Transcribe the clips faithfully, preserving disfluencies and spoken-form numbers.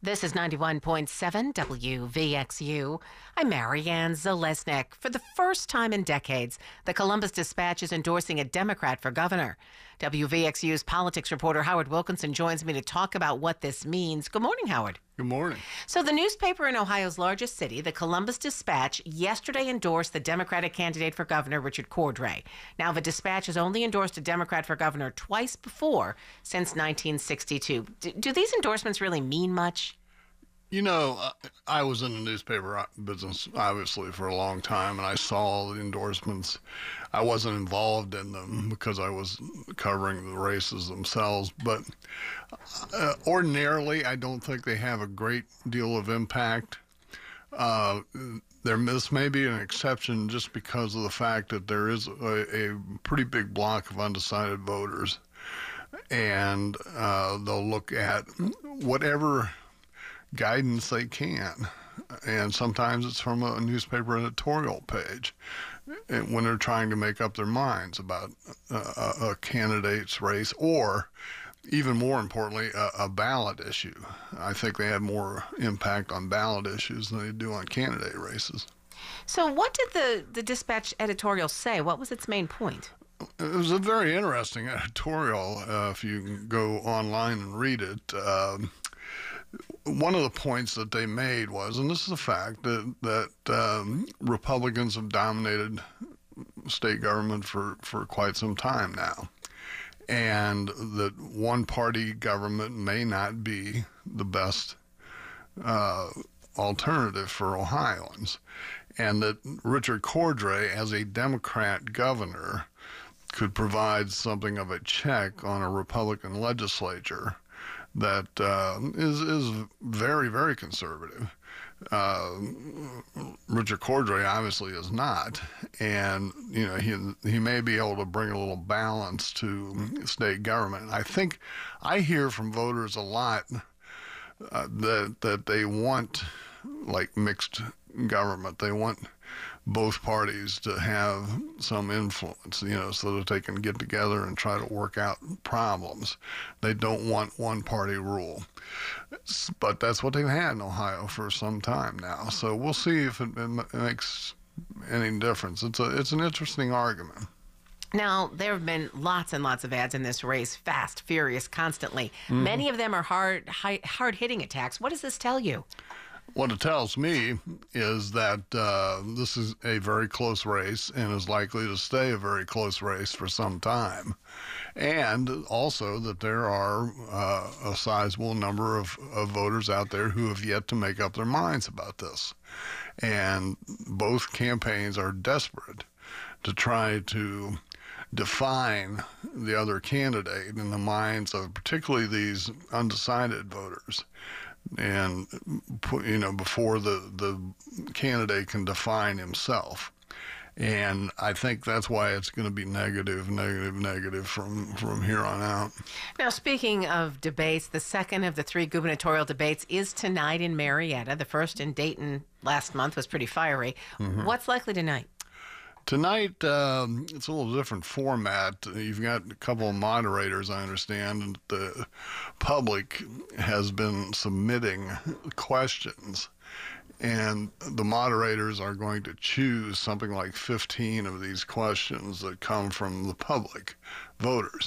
This is ninety-one point seven W V X U. I'm Marianne Zalesnik. For the first time in decades, the Columbus Dispatch is endorsing a Democrat for governor. W V X U's politics reporter Howard Wilkinson joins me to talk about what this means. Good morning, Howard. Good morning. So the newspaper in Ohio's largest city, the Columbus Dispatch, yesterday endorsed the Democratic candidate for governor, Richard Cordray. Now, the Dispatch has only endorsed a Democrat for governor twice before since nineteen sixty-two. Do, do these endorsements really mean much? You know, I was in the newspaper business, obviously, for a long time, and I saw the endorsements. I wasn't involved in them because I was covering the races themselves, but uh, ordinarily, I don't think they have a great deal of impact. Uh, there, this may be an exception just because of the fact that there is a, a pretty big block of undecided voters, and uh, they'll look at whatever guidance they can, and sometimes it's from a newspaper editorial page when they're trying to make up their minds about a, a candidate's race, or even more importantly, a, a ballot issue. I think they have more impact on ballot issues than they do on candidate races. So what did the, the Dispatch editorial say? What was its main point? It was a very interesting editorial, uh, if you can go online and read it. Um, One of the points that they made was, and this is a fact, that, that um, Republicans have dominated state government for, for quite some time now, and that one-party government may not be the best uh, alternative for Ohioans, and that Richard Cordray, as a Democrat governor, could provide something of a check on a Republican legislature that uh, is is very, very conservative. Uh, Richard Cordray obviously is not, and you know he he may be able to bring a little balance to state government. I think I hear from voters a lot uh, that that they want like mixed government. They want both parties to have some influence, you know, so that they can get together and try to work out problems. They don't want one-party rule. But that's what they've had in Ohio for some time now. So we'll see if it, it makes any difference. It's a, it's an interesting argument. Now, there have been lots and lots of ads in this race, fast, furious, constantly. Mm-hmm. Many of them are hard, hard-hitting attacks. What does this tell you? What it tells me is that uh, this is a very close race and is likely to stay a very close race for some time. And also that there are uh, a sizable number of, of voters out there who have yet to make up their minds about this. And both campaigns are desperate to try to define the other candidate in the minds of particularly these undecided voters. And, you know, before the, the candidate can define himself. And I think that's why it's going to be negative, negative, negative from, from here on out. Now, speaking of debates, the second of the three gubernatorial debates is tonight in Marietta. The first in Dayton last month was pretty fiery. Mm-hmm. What's likely tonight? Tonight, um, it's a little different format. You've got a couple of moderators, I understand, and the public has been submitting questions. And the moderators are going to choose something like fifteen of these questions that come from the public voters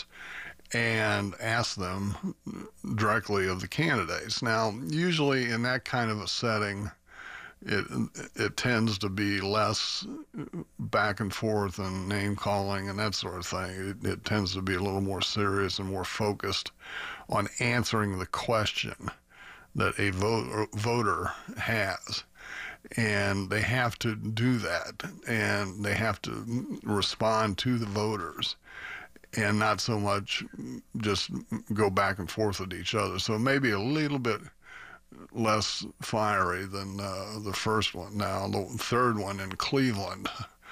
and ask them directly of the candidates. Now, usually in that kind of a setting, It it tends to be less back and forth and name calling and that sort of thing. It, it tends to be a little more serious and more focused on answering the question that a vote, voter has. And they have to do that, and they have to respond to the voters and not so much just go back and forth with each other. So maybe a little bit less fiery than uh, the first one. Now, the third one in Cleveland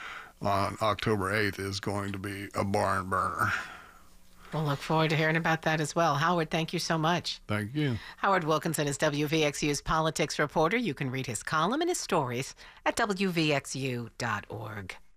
on October eighth is going to be a barn burner. We'll look forward to hearing about that as well. Howard, thank you so much. Thank you. Howard Wilkinson is W V X U's politics reporter. You can read his column and his stories at W V X U dot org.